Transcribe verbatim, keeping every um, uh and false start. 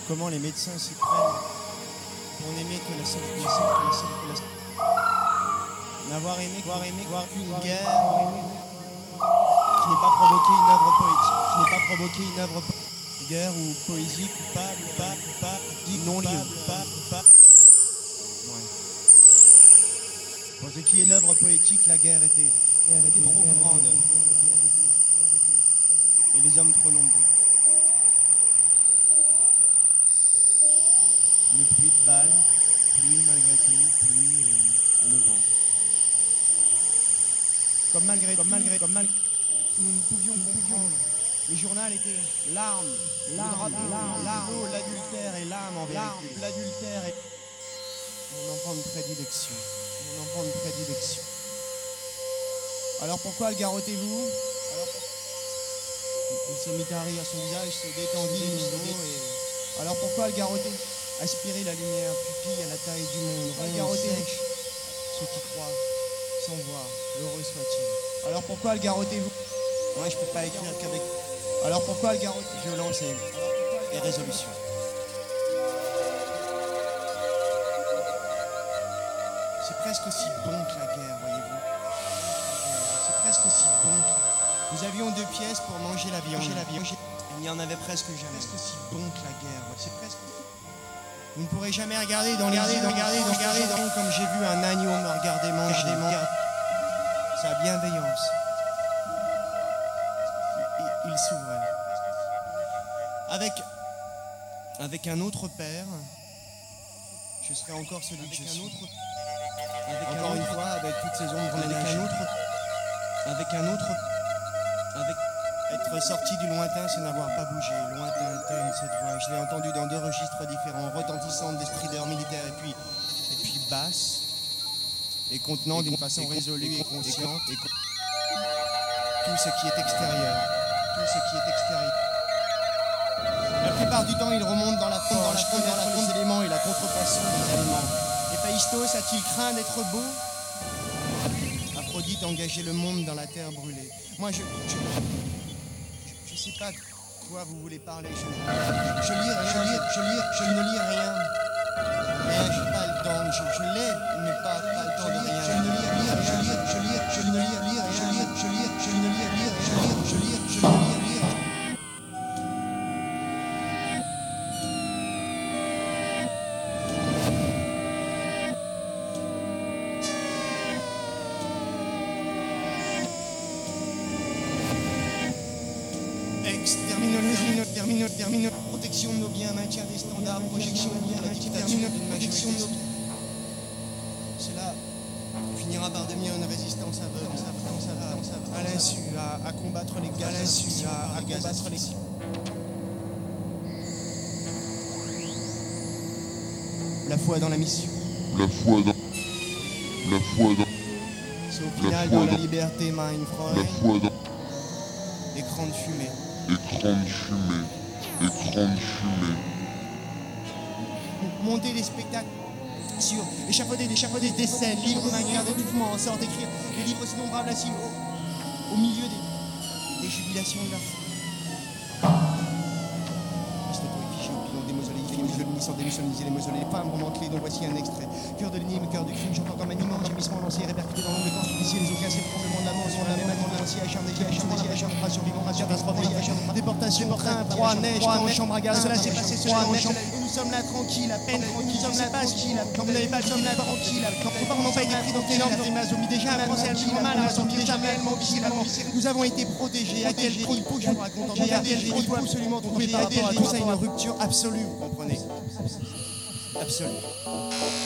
comment les médecins s'y prennent pour n'aimer que la seule, la seule, la seule, la seule. N'avoir aimé, voir aimé, voir une guerre qui n'est pas provoqué une œuvre poétique, qui n'est pas provoqué une œuvre poétique. Guerre ou poésie coupable, pas, pas, non lieu, pas, pas. Ouais. Pour ce qui est l'œuvre poétique, la guerre était, était trop grande et les hommes trop nombreux. Une pluie de balles, pluie malgré tout, pluie et, et le vent. Comme malgré, comme malgré, comme malgré, nous ne pouvions comprendre. Le journal était l'arme, l'arme, l'arme, l'arme, l'adultère et l'âme en vérité. L'adultère est mon enfant de prédilection. Mon enfant de prédilection. Alors pourquoi le garrottez-vous? Il s'est mis à rire, son visage s'est détendu de nouveau. Et... Alors pourquoi le garrotter? Aspirer la lumière, pupille à la taille du monde, rond, sèche, ceux qui croient, sans voir, heureux soit-il. Alors pourquoi le garrottez-vous? Moi je peux pas écrire qu'avec... Alors pourquoi le garrotter? Violence et, et résolution. C'est presque aussi bon que la guerre, voyez-vous. C'est presque aussi bon que... Nous avions deux pièces pour manger la viande. La viande. Il n'y en avait presque jamais. C'est presque aussi bon que la guerre. C'est presque... Vous ne pourrez jamais regarder dans les yeux, regarder, regarder, dans, comme j'ai vu un agneau me regarder manger, regarder, sa bienveillance. Il, il s'ouvrait. Avec, avec un autre père, je serai encore celui que je suis. Autre, avec encore un une fois, avec toutes ces ombres avec un autre, avec un autre, avec être sorti du lointain, c'est n'avoir pas bougé. Lointain, teigne, cette voix. Je l'ai entendue dans deux registres différents, retentissante des strideurs militaires et puis, et puis basse, et contenant d'une façon résolue et consciente et con... tout ce qui est extérieur. Tout ce qui est extérieur. La plupart du temps, il remonte dans la forge, dans la forge, dans la forge, les éléments et la contrefaçon des éléments. Héphaïstos a-t-il craint d'être beau? Aphrodite engageait le monde dans la terre brûlée. Moi, je... je... Je sais pas de quoi vous voulez parler. Je, je lis rien, je lis, je lis, je ne lis rien. Rien, j'ai pas le temps. Je, je l'ai, mais pas, pas le temps de rien. Je ne lis rien, je lis, je lis, je ne lis rien, je lis, je lis, je ne lis rien, je lis, je lis, je ne lis rien. Termine, termine, protection de nos biens, maintien des standards, projection de biens, termine, protection de nos biens. Cela finira par devenir une résistance aveugle, à l'insu, à, à combattre les gaz, à l'insu, à, à combattre les... La foi dans la mission. La foi dans... La foi dans... C'est au final dans la liberté, mein Freund. La foi dans... Écran de fumée. Écran de fumée, écran de fumée. Monter des spectacles sur échafauder, échafauder des scènes, livres manière de mouvement, en sorte d'écrire des livres innombrables assis au, au milieu des, des jubilations de la foule. C'était pour effigie au pilon des mausolées, il fait une violoniste sans démissioniser les mausolées, les femmes remantelées, dont voici un extrait. Cœur de l'énigme, cœur du crime, j'entends comme un immense gémissement lancé, répercuté dans l'ombre, le temps judiciaire, les eaux cassées, le tremblement de la mort, sur la même année, l'ancien acharné, qui acharné, qui acharné, survivant, catastrophe, déportation, train, froid, neige, chambre à gaz, cela s'est passé, cela neige, et nous sommes là tranquilles, à peine tranquilles, nous sommes là tranquilles, quand vous n'avez pas, nous sommes là tranquilles, quand vos parents n'ont pas été pris dans tes normes, des ont mis déjà un français absolument mal, ils ont mis déjà réellement visiblement, nous avons été protégés, à quel prix, je vous raconte, à quel prix, il faut absolument trouver par rapport à tout ça une rupture absolue, vous comprenez? Absolue.